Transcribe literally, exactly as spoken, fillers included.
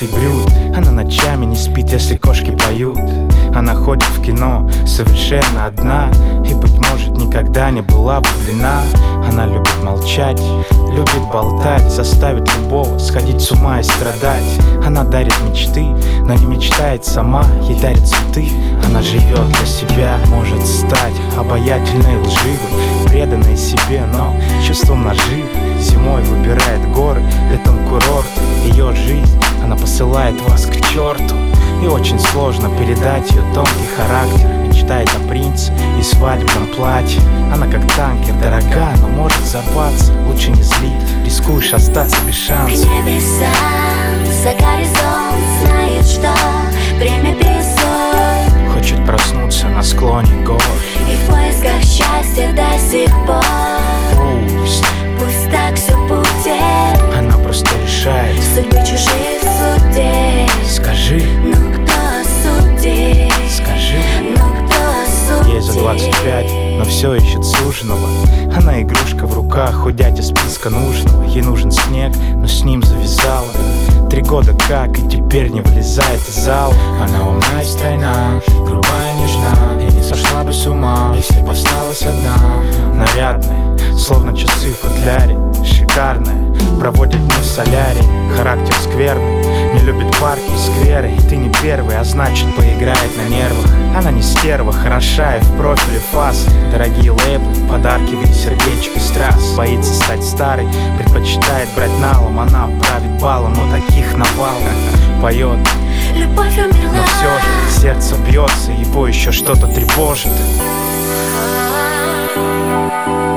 порций блюд. Она ночами не спит, если кошки поют. Она ходит в кино совершенно одна, и, быть может, никогда не была влюблена. Она любит молчать, любит болтать, заставит любого сходить с ума и страдать. Она дарит мечты, но не мечтает сама, ей дарят цветы. Она живет для себя, может стать обаятельной, лживой, преданной себе, но чувством наживы. Зимой выбирает горы, летом курорт. Ее жизнь, она посылает вас к черту. И очень сложно передать ее тонкий характер. Мечтает о принце и свадебном платье. Она как танкер, дорога, но может взорваться. Лучше не злить, рискуешь остаться без шансов. К небесам, за горизонт, знает, что время бессонь. Хочет проснуться на склоне гор и в поисках счастья до сих пор. Пусть, пусть так все будет. Она просто решает судьбы чужих судей. Скажи, ну кто судит? Скажи, ну кто судит? Ей за двадцать пять, но все ищет суженого. Она игрушка в руках, хоть дядя списка нужного. Ей нужен снег, но с ним завязала. Три года как, и теперь не вылезает из зала. Она умна и стройна, грубая, нежна, и не сошла бы с ума, если бы осталась одна. Нарядная, словно часы в футляре, шикарная, проводит дни в солярии. Характер скверный, не любит парки и скверы. И ты не первый, а значит поиграет на нервах. Она не стерва, хороша и в профиле фас. Дорогие лейблы, подарки в виде сердечек и страз. Боится стать старой, предпочитает брать налом. Она правит балом, но таких навалом. Поет, любовь умерла, но все же сердце бьется, его еще что-то тревожит.